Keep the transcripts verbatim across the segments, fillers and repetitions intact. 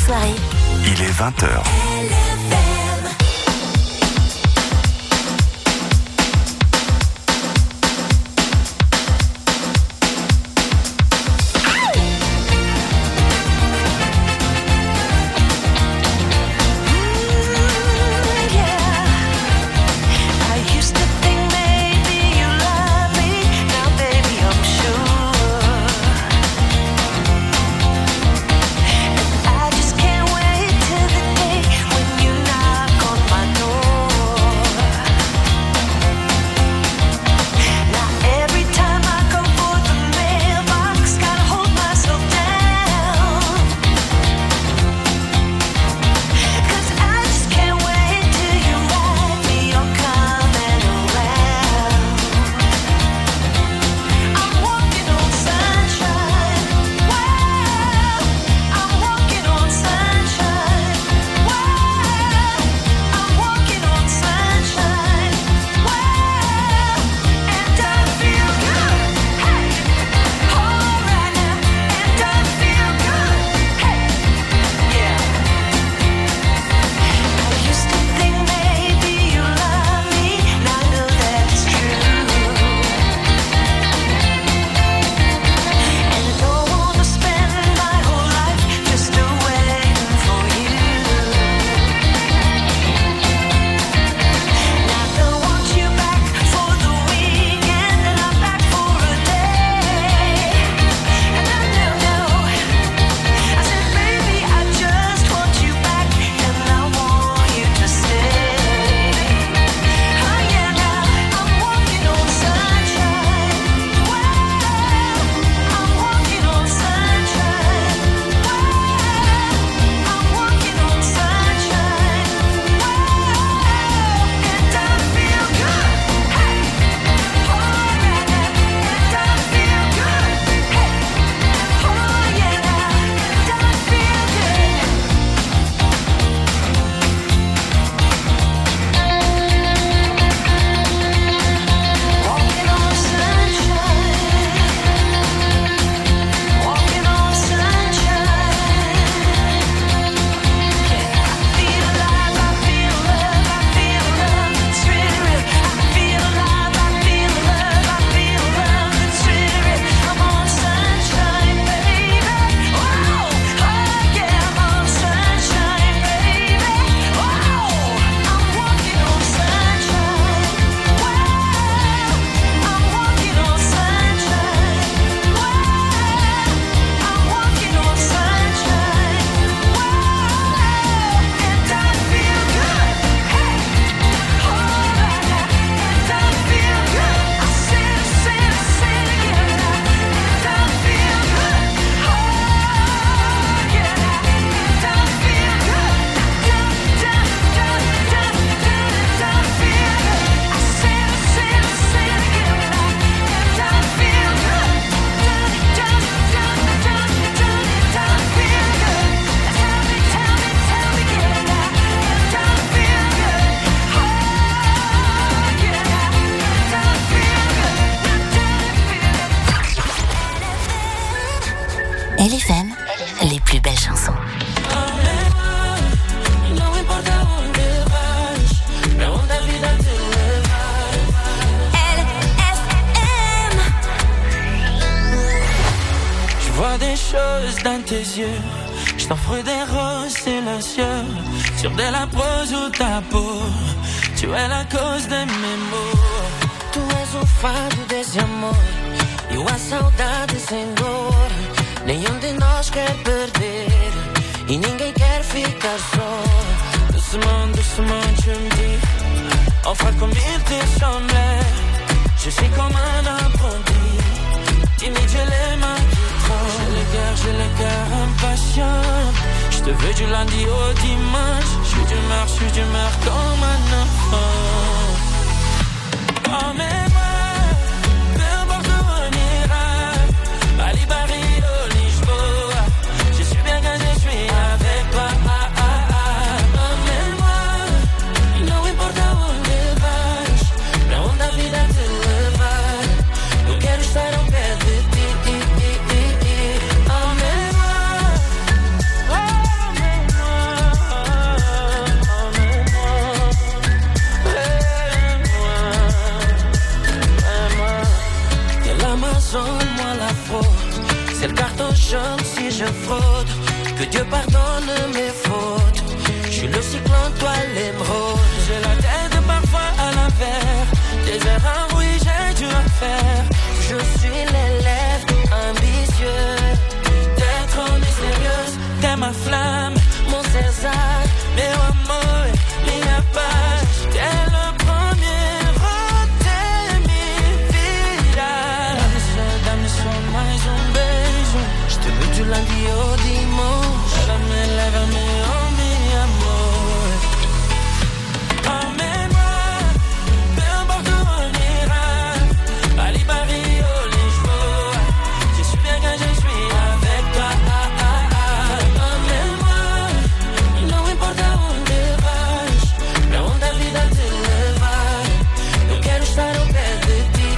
soirée. Il est vingt heures. L F M, les plus belles chansons. L F M. Je vois des choses dans tes yeux, je t'offre des roses silencieux, sur de la prose ou ta peau, tu es la cause de mes maux. Tu és o fado desse amor, eu a saudade sem dor. Nenhum de nós quer perder e ninguém quer ficar só. Doucement, doucement tu me dis, enfin comme il te semblait, je suis comme un apprenti, timide j'ai les mains qui tremblent. J'ai le cœur, j'ai le cœur impatient, je te veux du lundi au dimanche, je suis d'humeur, je suis d'humeur comme un enfant. Oh mais moi, peu importe où on ira, Bali, Barrio, Lisboa, je suis bien quand je suis avec toi. Ah, ah, ah. Oh mais moi, não importa onde vais, pra onde a vida te levar, eu quero estar ao pé de ti. Oh mais moi, oh mais C'est le carton jaune si je fraude. Que Dieu pardonne mes fautes. Je suis le cyclone, toi l'émeraude. J'ai la tête parfois à l'envers. Des erreurs, oui, j'ai dû en faire. Je suis l'élève ambitieux. T'es trop mystérieuse, t'es ma flamme, mon César, meu amor, minha paz. T'es le premier de minha vida. Dá-me só, dá-me só mais um beijo. Je te veux du lundi au dimanche. Lève-me, lève-me, oh mi amor. Emmène-moi, peu importe où on ira. Paris, Paris, oh Lisboa. Je suis bien quand je suis avec toi. Emmène-moi, não importa onde vais, pra onde a vida te levar. Eu quero estar ao pé de ti.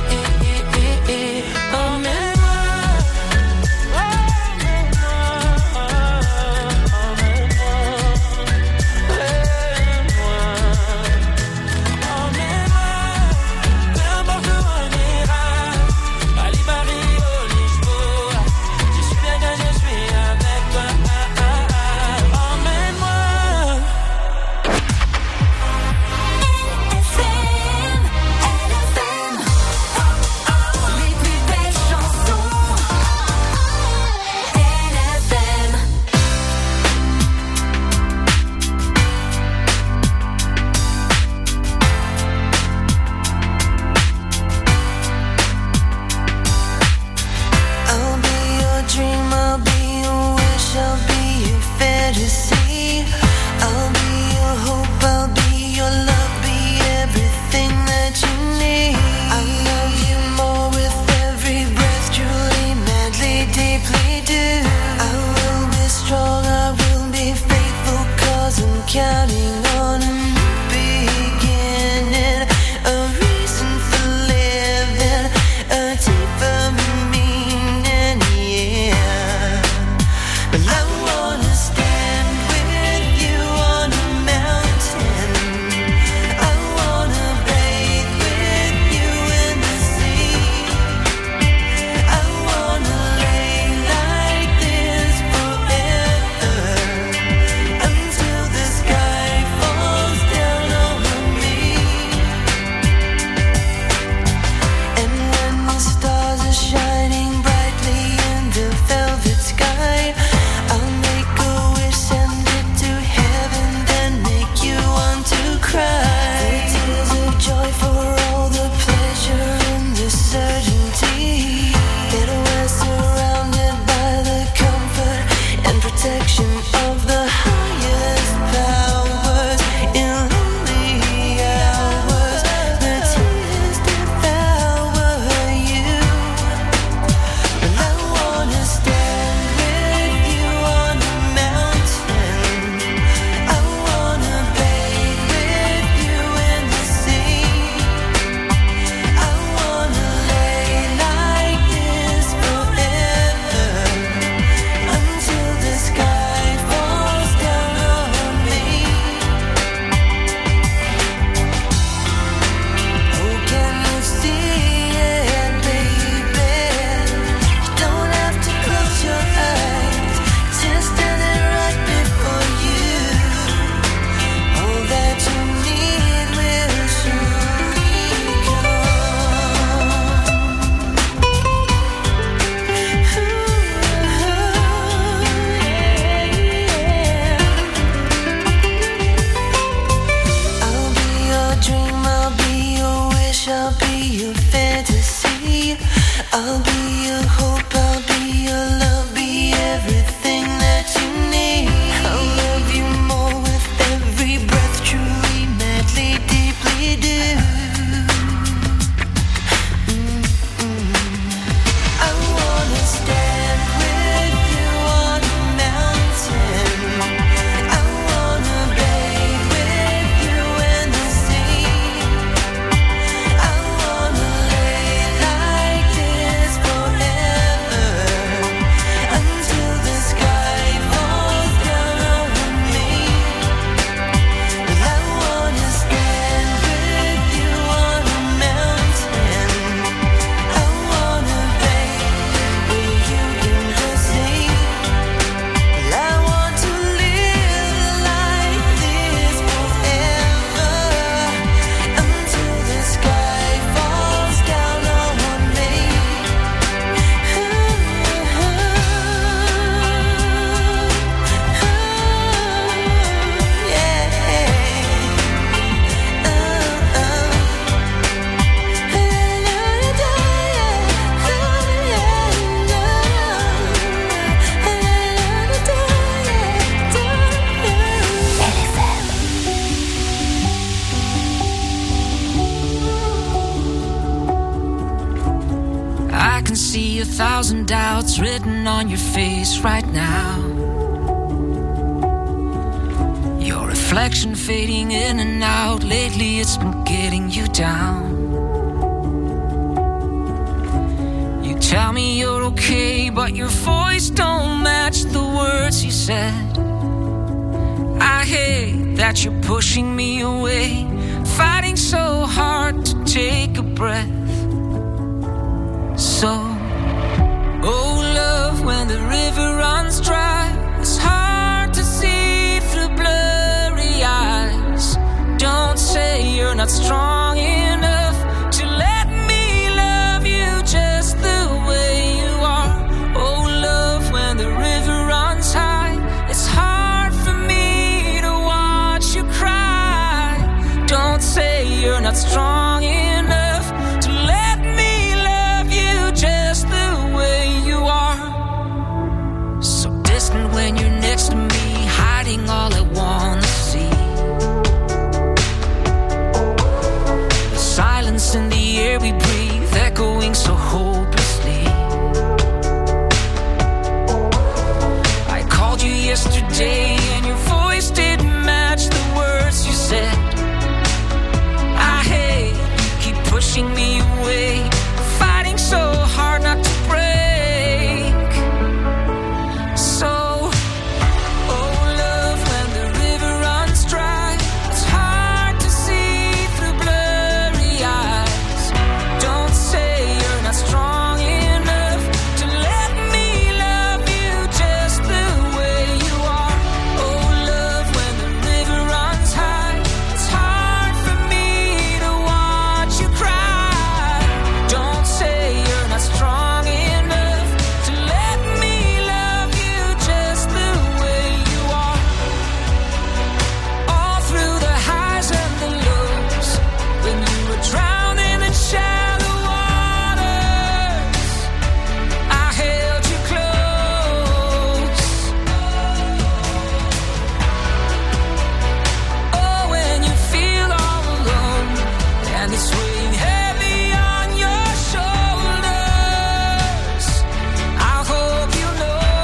Emmène-moi, thousand doubts written on your face right now. Your reflection fading in and out. Lately it's been getting you down. You tell me you're okay, but your voice don't match the words you said. I hate that you're pushing me away, fighting so hard to take a breath. So, oh love, when the river runs dry, it's hard to see through blurry eyes. Don't say you're not strong enough to let me love you just the way you are. Oh love, when the river runs high, it's hard for me to watch you cry. Don't say you're not strong enough to let me love you just the way you are. So distant when you're next to me, hiding all I wanna see. The silence in the air we breathe, echoing so hopelessly. I called you yesterday and your voice didn't match the words you said. I hate you keep pushing me away, fighting so hard not to break. So, oh love, when the river runs dry, it's hard to see through blurry eyes. Don't say you're not strong enough to let me love you just the way you are. Oh love, when the river runs high, it's hard for me to watch you cry. Don't say you're not strong enough to let me love you just the way you are. All through the highs and the lows, when you were drowning in shallow waters, I held you close. Oh, when you feel all alone and it's weighing heavy on your shoulders, I hope you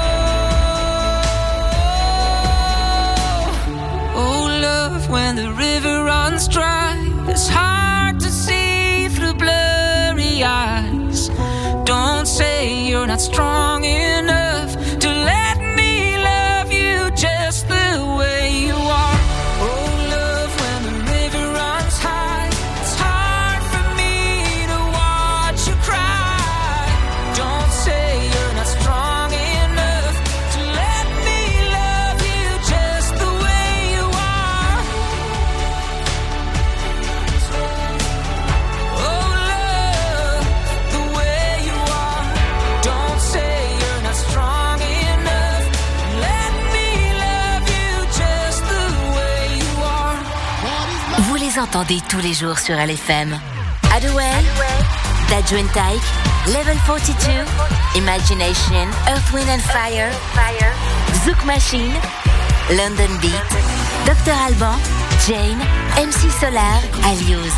know. Oh love, when the river runs dry, it's hard to see through blurry eyes. Don't say you're not strong enough to let me love you just the way you are. Oh love, when the river runs high, it's hard for me to watch you cry. Don't say you're not strong enough to let me love you just the way you are. Oh love, the way you are. Don't say you're not strong enough. Let me love you just the way you are. Vous les entendez tous les jours sur L F M. Adwell, Dadju and Tyke, Level quarante-deux, Imagination, Earth, Wind and Fire, Zouk Machine, London Beat, docteur Alban, Jane, M C Solar, Alios.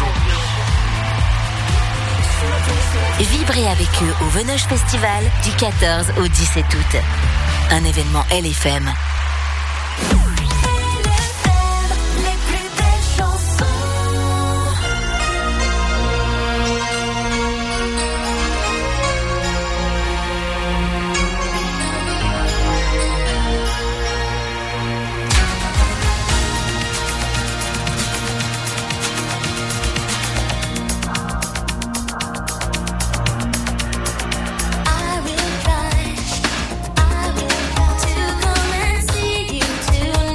Vibrez avec eux au Venoge Festival du quatorze au dix-sept août. Un événement L F M. Les plus belles chansons. I will try, I will try to come and see you tonight.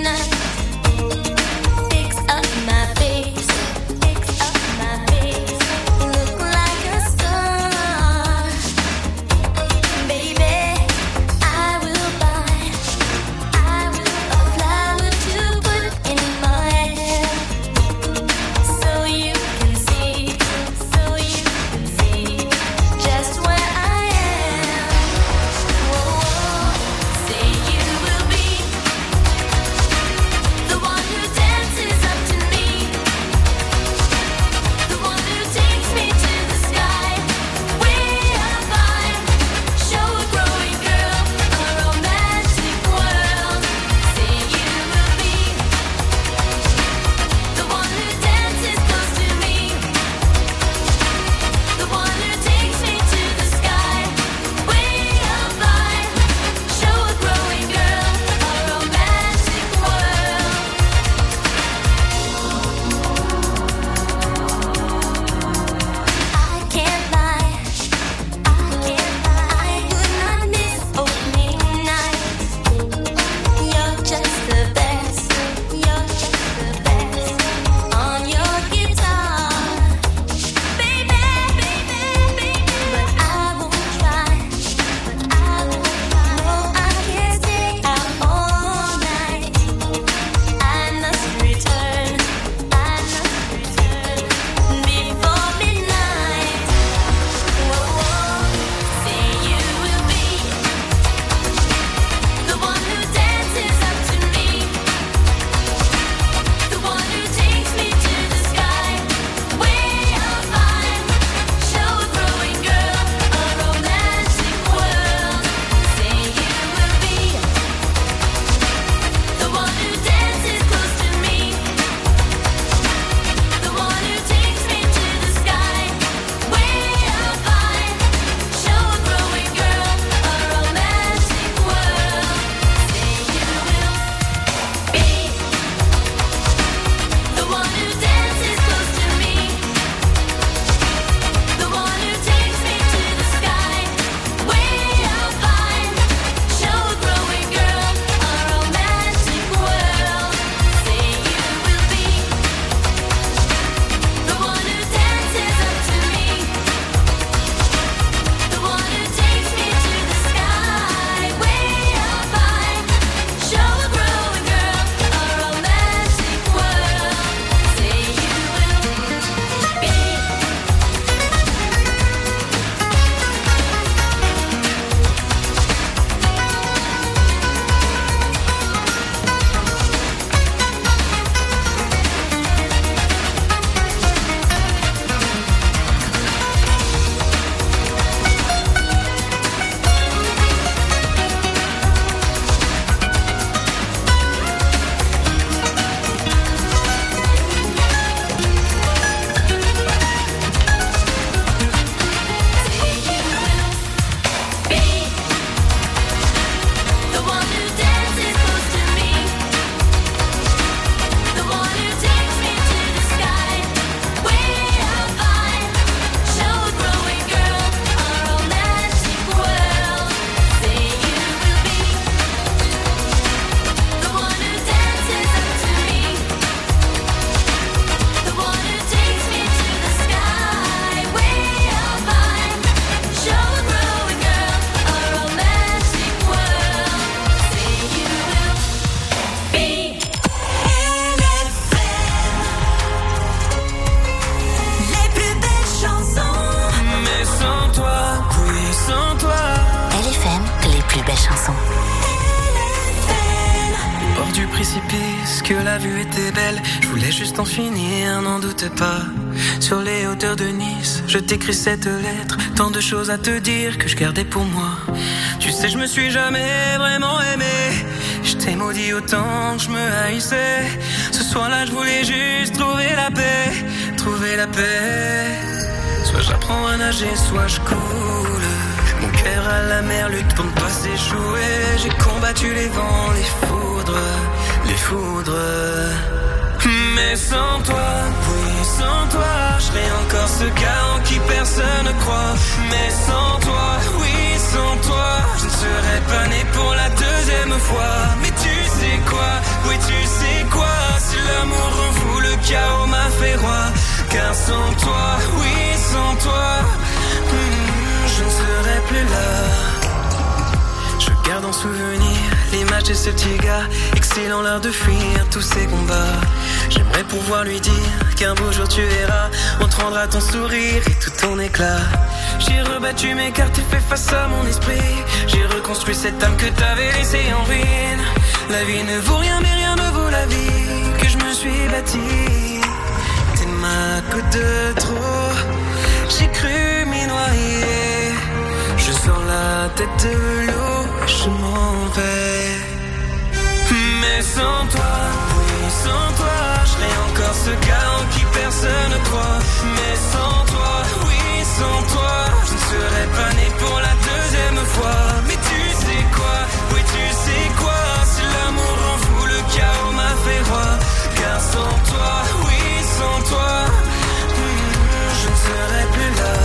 disent que la vue était belle. Je voulais juste en finir, n'en doute pas. Sur les hauteurs de Nice, je t'écris cette lettre. Tant de choses à te dire que je gardais pour moi. Tu sais, je me suis jamais vraiment aimé. Je t'ai maudit autant que je me haïssais. Ce soir-là, je voulais juste trouver la paix. Trouver la paix. Soit j'apprends à nager, soit je coule. Mon cœur à la mer lutte pour ne pas s'échouer. J'ai combattu les vents, les foudres, les foudres. Mais sans toi, oui, sans toi, je serais encore ce gars en qui personne ne croit. Mais sans toi, oui, sans toi, je ne serais pas né pour la deuxième fois. Mais tu sais quoi, oui, tu sais quoi, si l'amour en vous, le chaos m'a fait roi. Car sans toi, oui, sans toi, hmm, je ne serais plus là. Je garde en souvenir l'image de ce petit gars, excilant l'heure de fuir tous ces combats. J'aimerais pouvoir lui dire qu'un beau jour tu verras, on te rendra ton sourire et tout ton éclat. J'ai rebattu mes cartes et fait face à mon esprit. J'ai reconstruit cette âme que t'avais laissée en ruine. La vie ne vaut rien mais rien ne vaut la vie que je me suis bâtie. T'es ma goutte de trop, j'ai cru m'y noyer. Je sors la tête de l'eau, je m'en vais. Mais sans toi, oui, sans toi, je serais encore ce gars en qui personne ne croit. Mais sans toi, oui, sans toi, je ne serais pas né pour la deuxième fois. Mais tu sais quoi, oui, tu sais quoi, si l'amour en vous, le chaos m'a fait roi. Car sans toi, oui, sans toi, hmm, je ne serais plus là.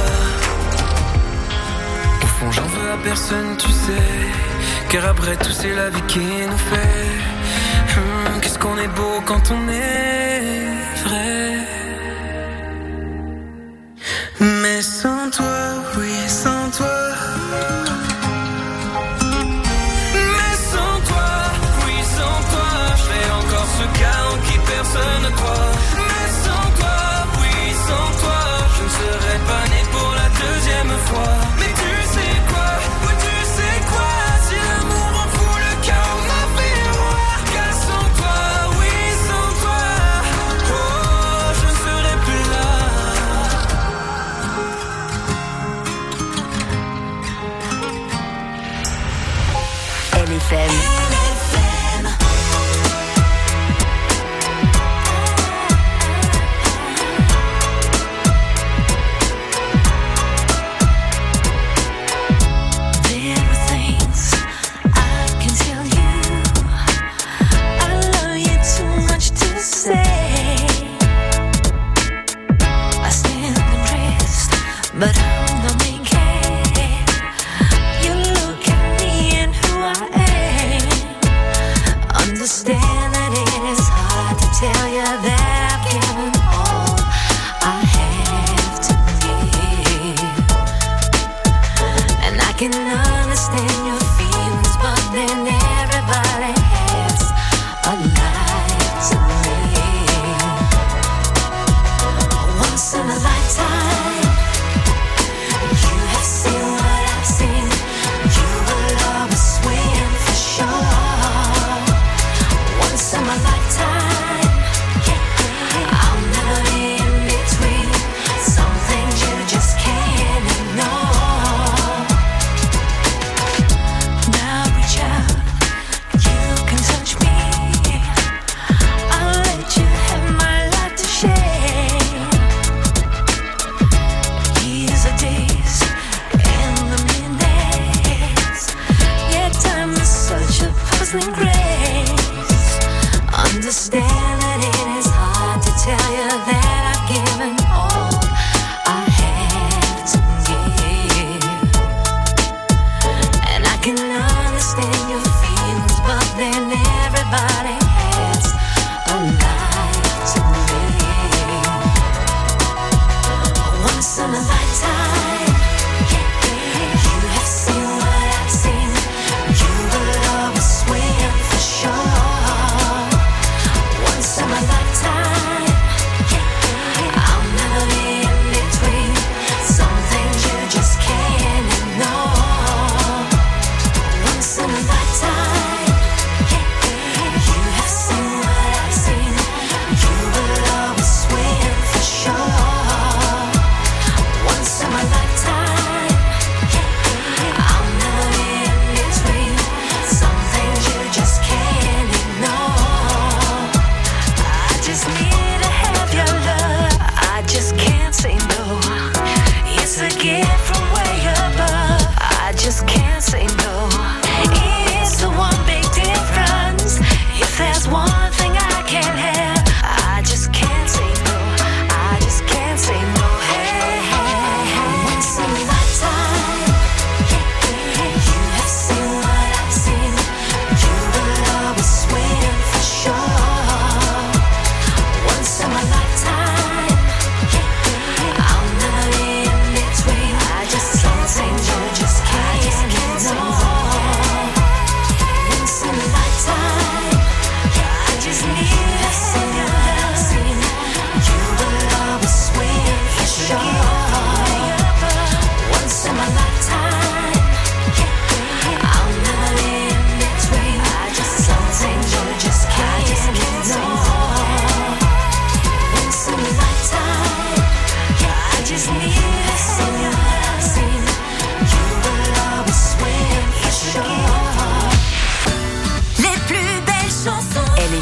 J'en veux à personne, tu sais. Car après tout c'est la vie qui nous fait. Hum, qu'est-ce qu'on est beau quand on est vrai. Mais sans toi, oui, sans toi. Mais sans toi, oui, sans toi, je serais encore ce gars en qui personne ne croit. Mais sans toi, oui, sans toi, je ne serais pas né pour la deuxième fois. Mais tu F M. But I'm the main cat. You look at me and who I am. Understand that it is hard to tell you that I've given all I have to give. And I can understand your feelings, but then everybody has a life to live. Once in a lifetime. Understand that it is hard to tell you that I've given all I have to give. And I can understand your feelings, but then everybody has a life to live. Once in a lifetime, you have seen what I've seen. You will always swim.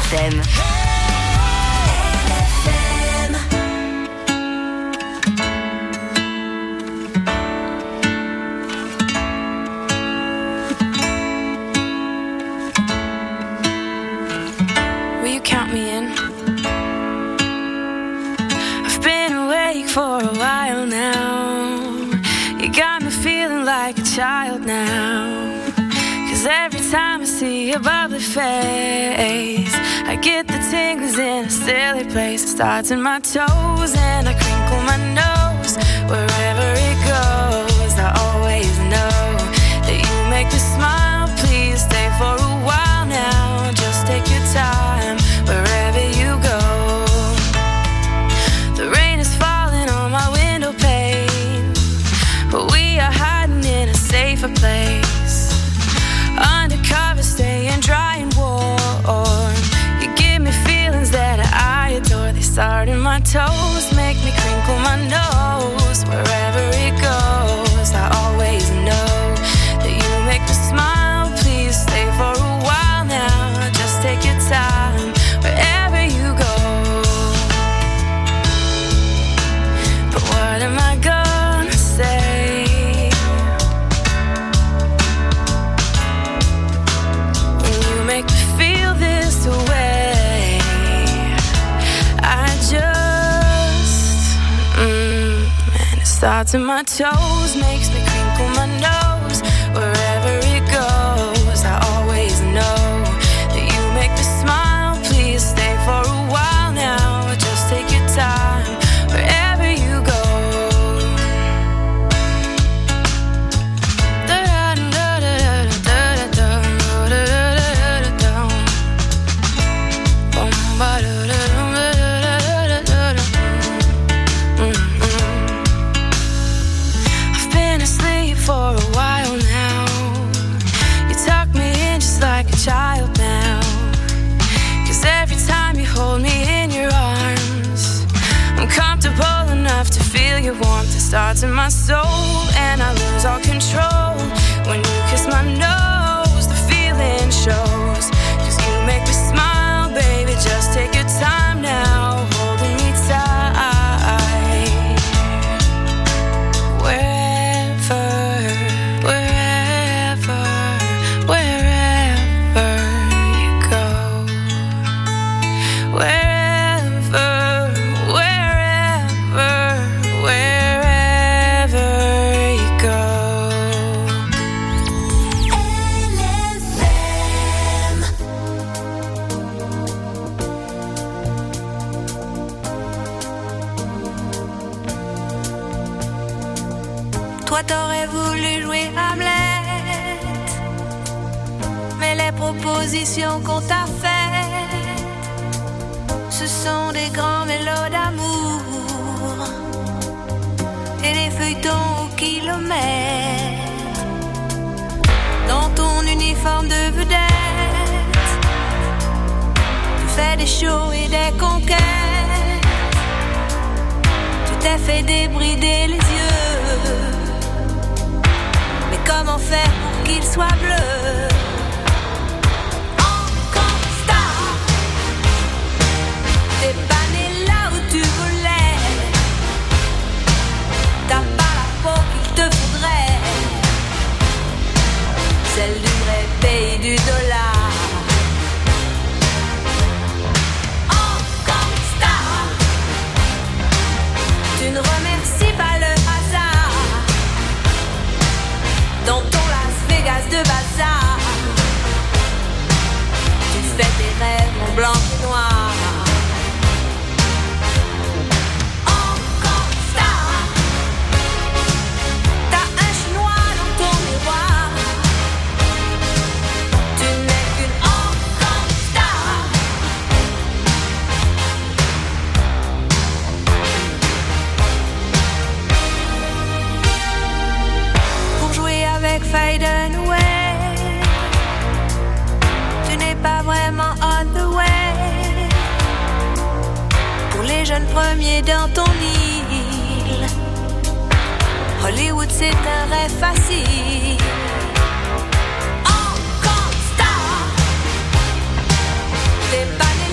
F M. Will you count me in? I've been awake for a while now. You got me feeling like a child now. Cause every time I see your bubbly face, I get the tingles in a silly place. It starts in my toes and I crinkle my nose. Wherever it goes, I always know that you make me smile. Please stay for a while now. Just take your time wherever you go. The rain is falling on my window pane, but we are hiding in a safer place. Undercover, staying dry and warm. You give me feelings that I adore. They start in my toes, make me crinkle my nose. Wherever it goes, I always know that you make me smile. Please stay for a while now. Just take your time wherever you go. But what am I gonna say? Make me feel this way. I just, mm, and it starts in my toes, makes me crinkle my nose. Wherever it goes, I always know that you make me smile. Please stay for a while now. Just take your time wherever you go. I've been asleep for a while now. You tuck me in just like a child now. Cause every time you hold me in your arms, I'm comfortable enough to feel your warmth. It starts in my soul and I lose all control. When you kiss my nose, the feeling shows. Cause you make me smile, baby. Just take your time now, holding me tight. Wherever, wherever, wherever you go. Wherever, wherever, wherever you go. Toi t'aurais voulu jouer Hamlet, mais les propositions qu'on t'a faites, ce sont des grands mélos d'amour et des feuilletons au kilomètre. Dans ton uniforme de vedette, tu fais des shows et des conquêtes. Tu t'es fait débrider les yeux. Mais comment faire pour qu'il soit bleu? Encore star, t'es pas né là où tu voulais. T'as pas la peau qu'il te faudrait, celle du vrai pays du dollar. Encore star, tu ne remercies pas le hasard. Dans ton Las Vegas de bazar, tu fais tes rêves en blanc et noir. Encore star, t'as un chinois dans ton miroir. Tu n'es qu'une encore star. Pour jouer avec Faden Away, tu n'es pas vraiment on the way. Pour les jeunes premiers dans ton île, Hollywood c'est un rêve facile. Encore star, t'es pas né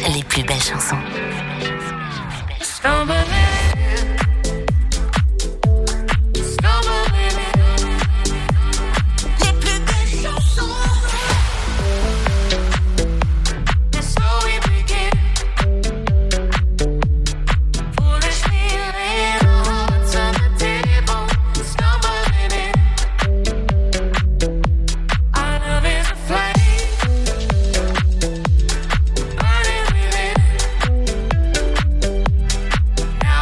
les plus belles chansons. Now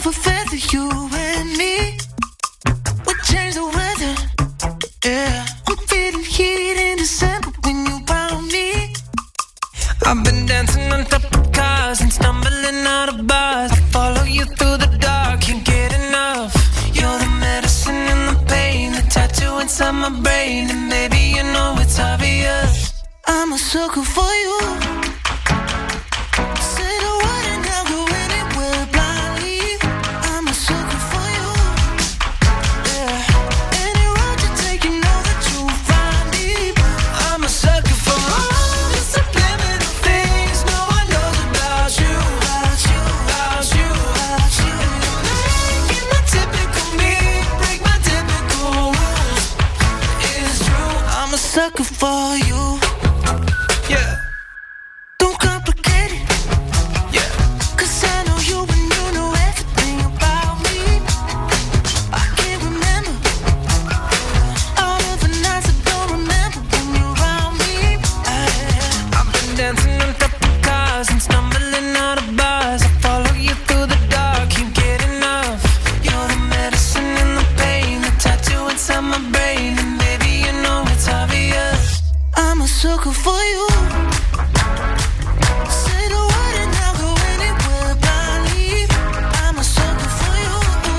of a feather, you and me. We change the weather, yeah. I'm feeling heat in December when you found me. I've been dancing on top of cars and stumbling out of bars. I follow you through the dark, can't get enough. You're the medicine and the pain, the tattoo inside my brain, and maybe you know it's obvious. I'm a sucker for you. Say the word and I'll go anywhere blindly. I'm a sucker for you. Yeah. Any road you take, you know that you'll find me. I'm a sucker for all the subliminal things no one knows about you, about you, about you, about you. Making the typical me break my typical rules. It's true. I'm a sucker for you. Yeah. Don't complicate it. Yeah. Cause I know you and you know everything about me. I can't remember all of the nights I don't remember when you're around me. I, I've been dancing on top of cars and stumbling out of bars. I follow you through the dark, can't get enough. You're the medicine and the pain, the tattoo inside my brain, and maybe you know it's obvious. I'm a sucker for you. Say the word and I'll go anywhere blindly. I'm a sucker for you.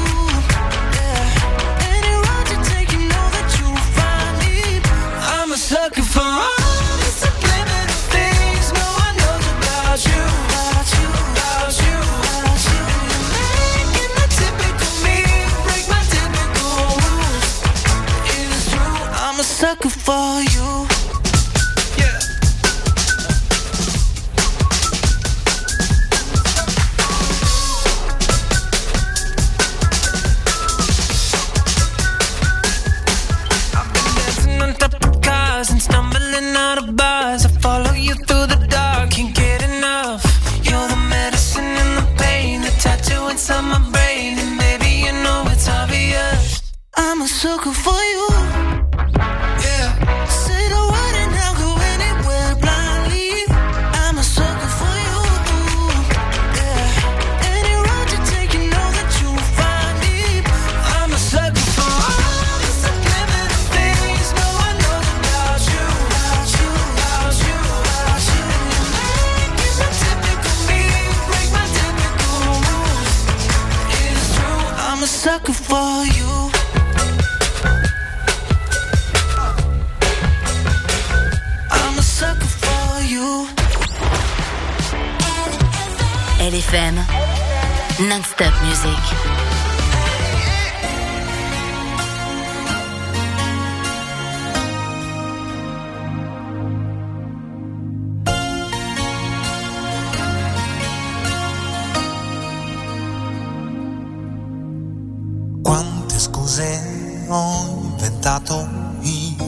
Yeah. Any road you take, you know that you'll find me. I'm a sucker for all the subliminal things no one knows about you, About you, about you, about you. making the typical me break my typical rules. It's true. I'm a sucker for you. Yeah. I've been dancing on top of cars and stumbling out of bars. I follow you through the dark, can't get enough. You're the medicine and the pain, the tattoo inside my brain, and maybe you know it's obvious. I'm a sucker for you. Yeah. Say the word and I'll go anywhere blindly. I'm a sucker for you. Yeah. Any road you take, you know that you'll find me. I'm a sucker for all the subliminal things no one knows about you, about you, about you, about you. Making the typical me break my typical rules. It's true. I'm a sucker for you. I'm a sucker for you. L F M, non-stop music. Quante scuse ho inventato io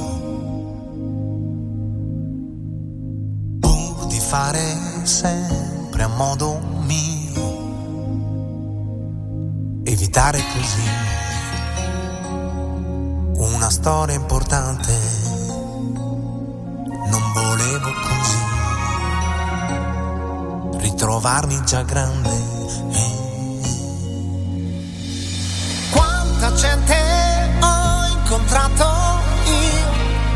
pur di fare sempre a modo mio, evitare così una storia importante. Non volevo così ritrovarmi già grande. Quanta gente ho incontrato io,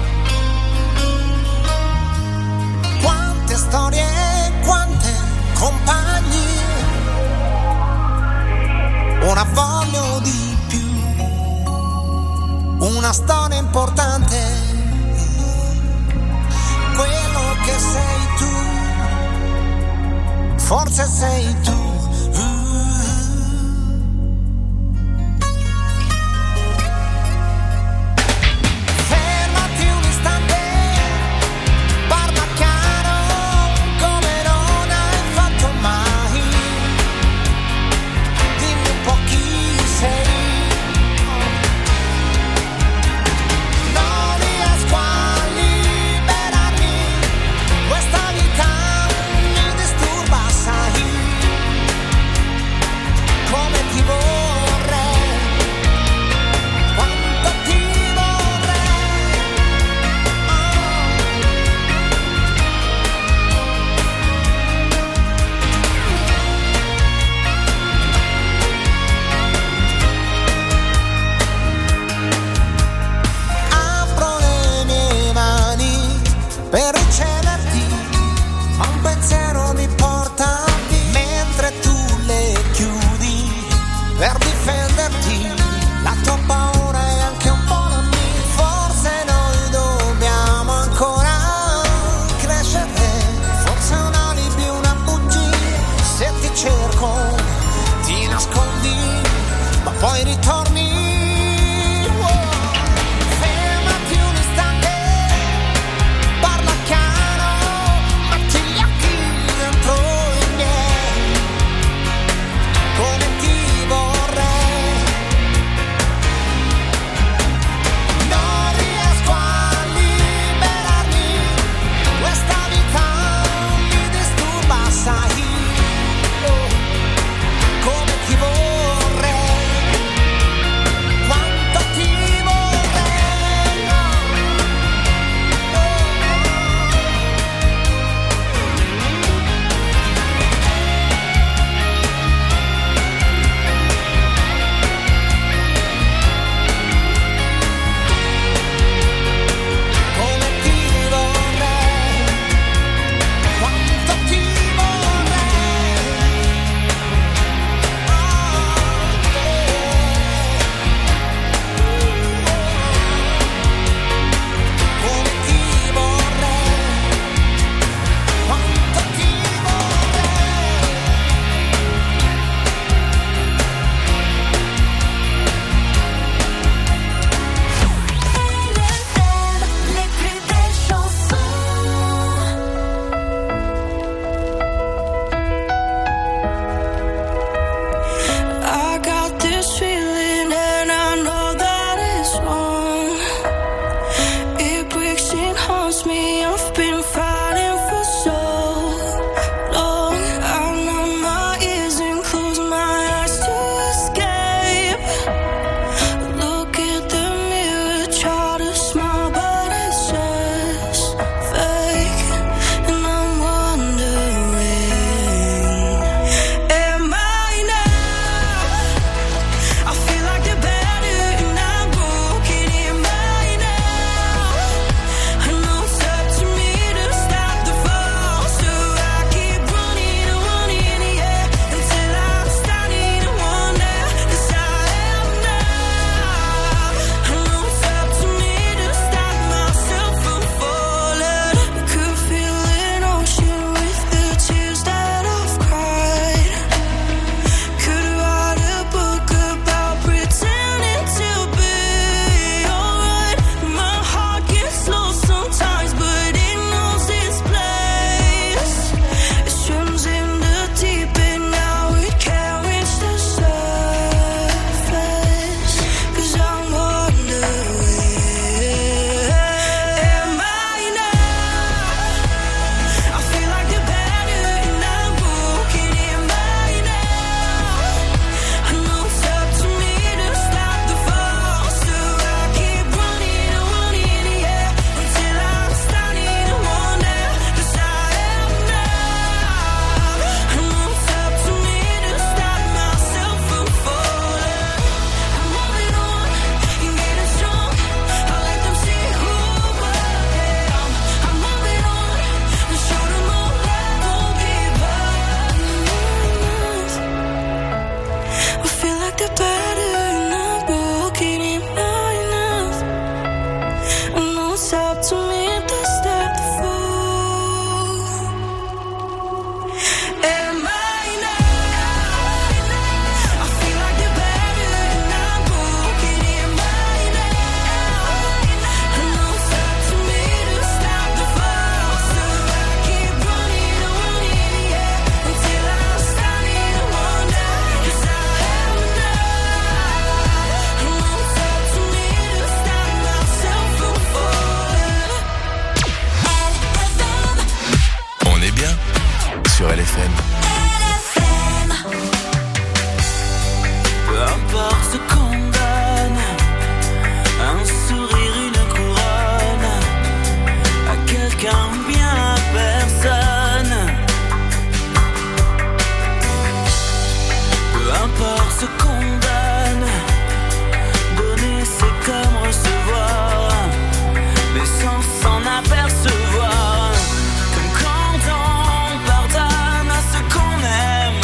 quante storie, quante compagnie. Ora voglio di più, una storia importante, quello che sei tu, forse sei tu. Questa vita mi disturba, sai. F M. Peu importe ce qu'on donne, un sourire, une couronne, à quelqu'un ou bien à personne. Peu importe ce qu'on donne, donner c'est comme recevoir, mais sans s'en apercevoir. Comme quand on pardonne à ce qu'on aime,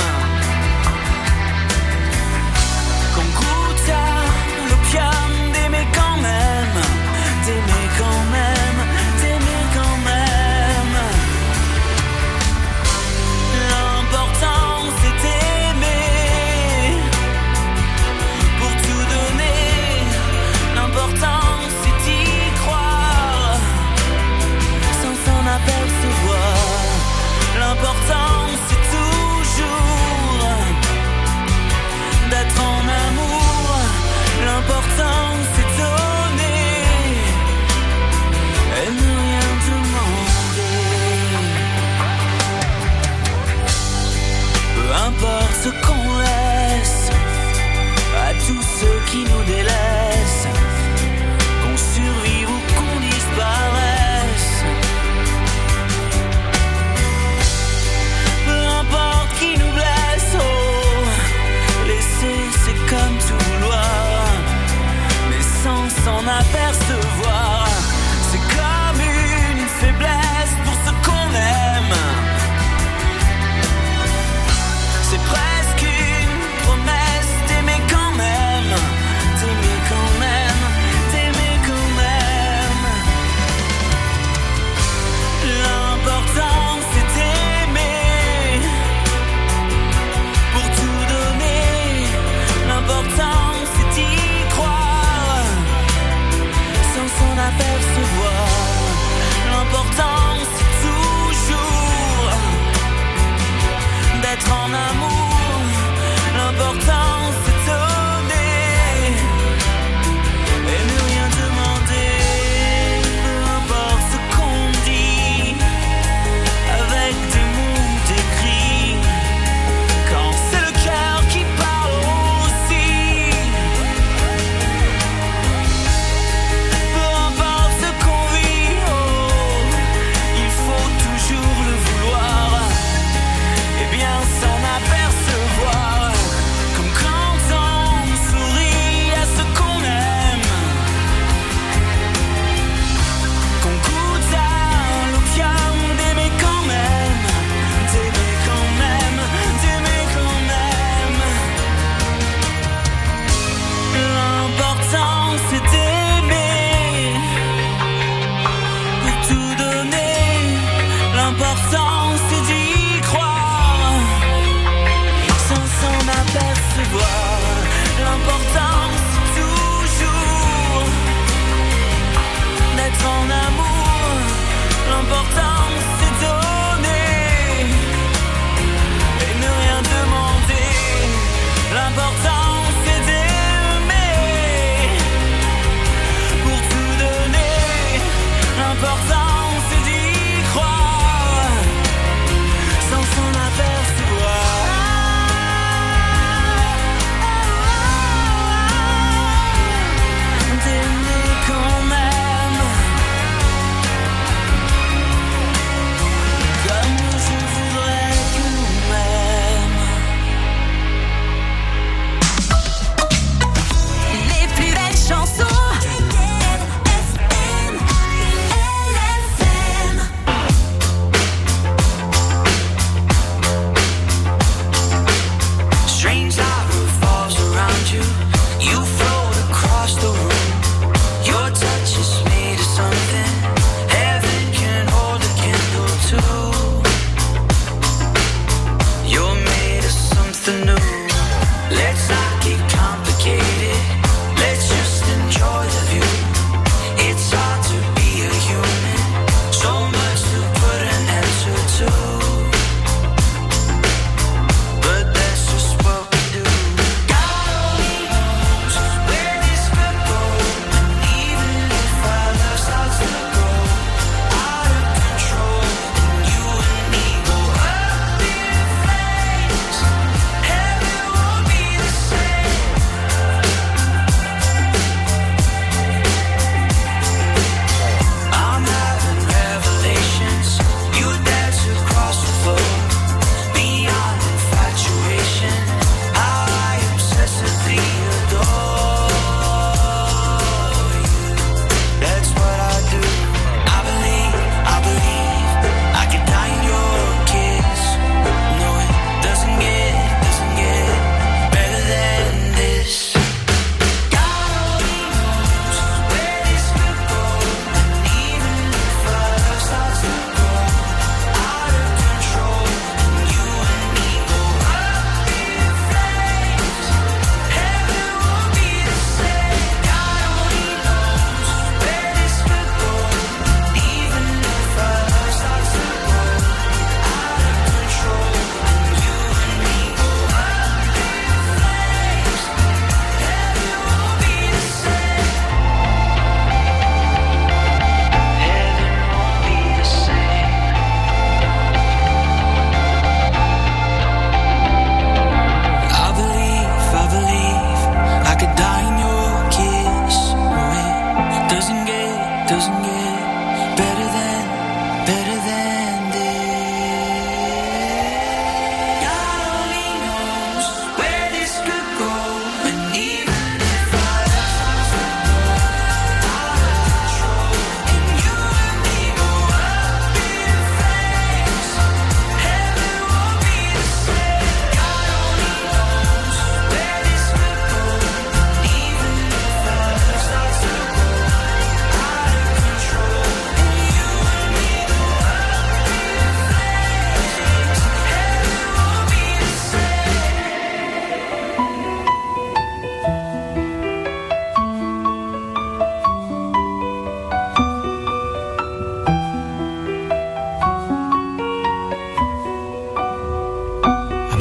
qu'on goûte à l'opium d'aimer quand même, d'aimer quand même, d'aimer quand même. L'important c'est aimer, pour tout donner. L'important c'est y croire, sans s'en apercevoir. L'important c'est toujours d'être en amour. L'important c'est donner et ne rien demander. Peu importe ce qu'on laisse à tous ceux qui nous délaissent, qu'on survive ou qu'on disparaisse. Peu importe qui nous blesse, oh, laisser c'est comme tout vouloir, mais sans s'en apercevoir. C'est comme une faiblesse pour ce qu'on aime. C'est presque une promesse d'aimer quand même, d'aimer quand même, d'aimer quand même. L'important c'est aimer, pour tout donner. L'important c'est y croire, sans s'en apercevoir. L'important c'est toujours d'être en amour. L'important c'est donner et ne rien demander. Peu importe ce qu'on dit, avec des mots, des cris, quand c'est le cœur qui parle aussi. Peu importe ce qu'on vit, oh, il faut toujours le vouloir et bien s'en apercevoir. Comme quand on sourit à ce qu'on aime, qu'on goûte à l'opium d'aimer quand même, d'aimer quand même, d'aimer quand même. L'important c'est d'aimer, pour tout donner. L'important c'est d'y croire, sans s'en apercevoir. L'important c'est toujours d'être en amour. L'important c'est donner et ne rien demander. L'important c'est d'aimer, pour tout donner. L'important c'est d'y croire, sans s'en apercevoir. D'aimer quand même,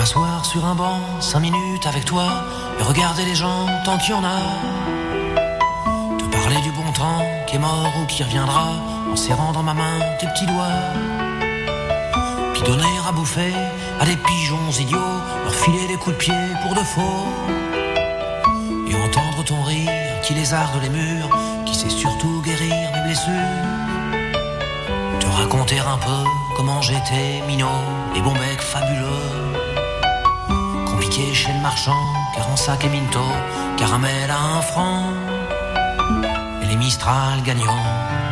m'asseoir sur un banc, cinq minutes avec toi, et regarder les gens tant qu'il y en a. Te parler du bon temps qui est mort ou qui reviendra, en serrant dans ma main tes petits doigts. Puis donner à bouffer à des pigeons idiots, leur filer des coups de pied pour de faux. Et entendre ton rire qui lézarde les murs, qui sait surtout guérir mes blessures. Te raconter un peu comment j'étais minot, les bons mecs fabuleux. Compliqué chez le marchand, car en sac et minto, caramel à un franc, et les Mistral gagnants.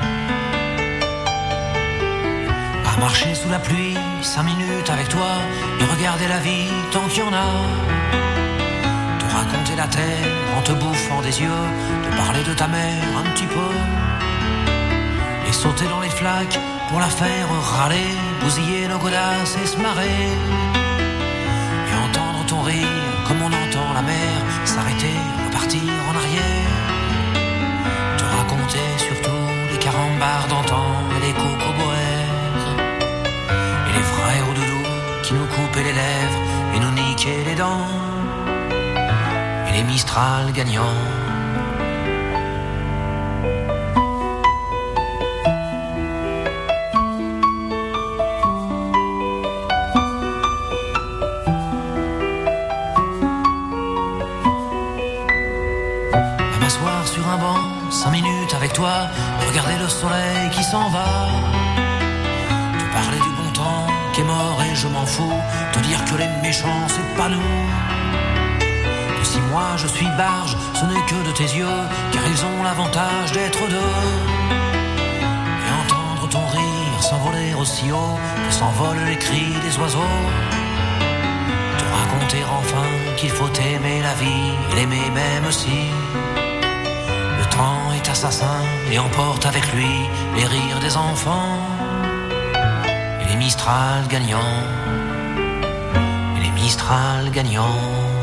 À marcher sous la pluie, cinq minutes avec toi, et regarder la vie tant qu'il y en a. Te raconter la terre en te bouffant des yeux, te parler de ta mère un petit peu, et sauter dans les flaques pour la faire râler, bousiller nos godasses et se marrer. Et entendre ton rire comme on entend la mer s'arrêter, repartir en arrière. Te raconter surtout les carambars d'antan et les cocoboères, et les frères au doudou qui nous coupaient les lèvres et nous niquaient les dents, et les Mistral gagnants. Cinq minutes avec toi, regarder le soleil qui s'en va. Te parler du bon temps qui est mort et je m'en fous. Te dire que les méchants c'est pas nous. Que si moi je suis barge, ce n'est que de tes yeux, car ils ont l'avantage d'être deux. Et entendre ton rire s'envoler aussi haut que s'envolent les cris des oiseaux. Te raconter enfin qu'il faut aimer la vie et l'aimer même si le temps est assassin et emporte avec lui les rires des enfants, et les Mistral gagnants, et les Mistral gagnants.